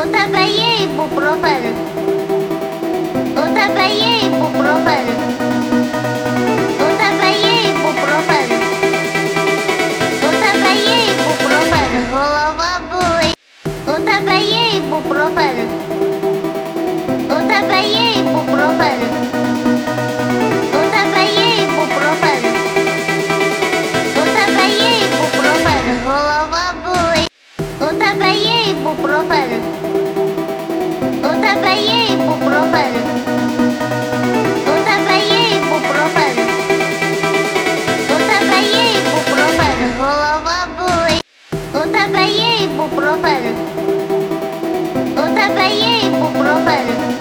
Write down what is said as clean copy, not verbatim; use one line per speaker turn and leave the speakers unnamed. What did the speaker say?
У тебе є ібупрофен? У тебе є ібупрофен? У тебе є ібупрофен? У тебе є ібупрофен? Голова болить. У тебе є ібупрофен? У тебе є ібупрофен? У тебе є ібупрофен? У тебе є ібупрофен? Голова болить. У тебе є ібупрофен? У тебе є ібупрофен? У тебе є ібупрофен? У тебе є ібупрофен? Голова болить. У тебе є ібупрофен? У тебе є ібупрофен?